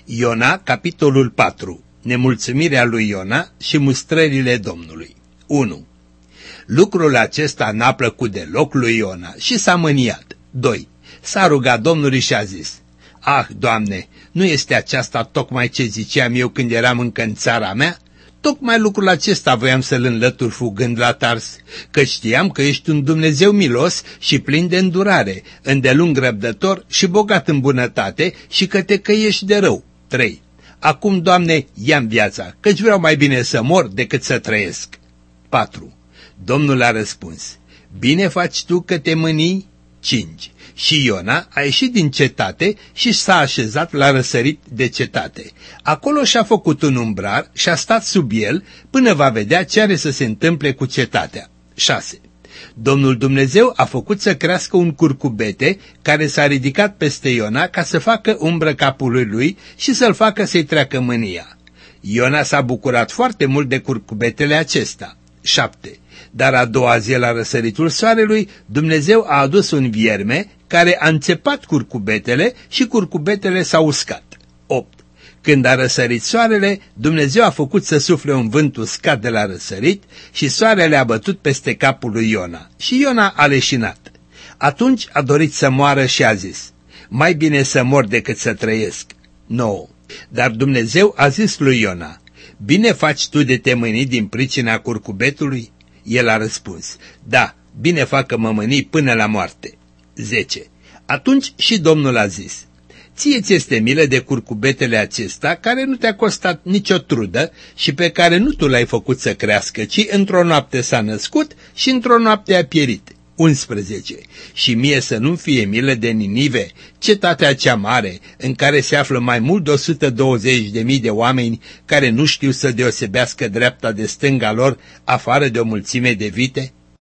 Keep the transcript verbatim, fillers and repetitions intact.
Iona, capitolul patru. Nemulțumirea lui Iona și mustrările Domnului. unu. Lucrul acesta n-a plăcut deloc lui Iona și s-a mâniat. doi. S-a rugat Domnului și a zis: Ah, Doamne, nu este aceasta tocmai ce ziceam eu când eram încă în țara mea? Tocmai lucrul acesta voiam să-l înlătur fugând la Tars, că știam că ești un Dumnezeu milos și plin de îndurare, îndelung răbdător și bogat în bunătate și că te căiești de rău. trei. Acum, Doamne, ia-mi viața, căci vreau mai bine să mor decât să trăiesc. patru. Domnul a răspuns: Bine faci tu că te mânii? cinci. Și Iona a ieșit din cetate și s-a așezat la răsărit de cetate. Acolo și-a făcut un umbrar și a stat sub el până va vedea ce are să se întâmple cu cetatea. șase. Domnul Dumnezeu a făcut să crească un curcubete care s-a ridicat peste Iona ca să facă umbră capului lui și să-l facă să-i treacă mânia. Iona s-a bucurat foarte mult de curcubetele acesta. șapte. Dar a doua zi, la răsăritul soarelui, Dumnezeu a adus un vierme care a înțepat curcubetele și curcubetele s-au uscat. opt. Când a răsărit soarele, Dumnezeu a făcut să sufle un vânt uscat de la răsărit și soarele a bătut peste capul lui Iona și Iona a leșinat. Atunci a dorit să moară și a zis: Mai bine să mor decât să trăiesc. nouă. Dar Dumnezeu a zis lui Iona: Bine faci tu de te mâni din pricina curcubetului? El a răspuns: Da, bine fac că mă mâni până la moarte. zece. Atunci și Domnul a zis: Ție ți este milă de curcubetele acesta, care nu te-a costat nicio trudă și pe care nu tu l-ai făcut să crească, ci într-o noapte s-a născut și într-o noapte a pierit. unsprezece. Și mie să nu fie milă de Ninive, cetatea cea mare, în care se află mai mult de o sută douăzeci de mii de oameni care nu știu să deosebească dreapta de stânga lor, afară de o mulțime de vite?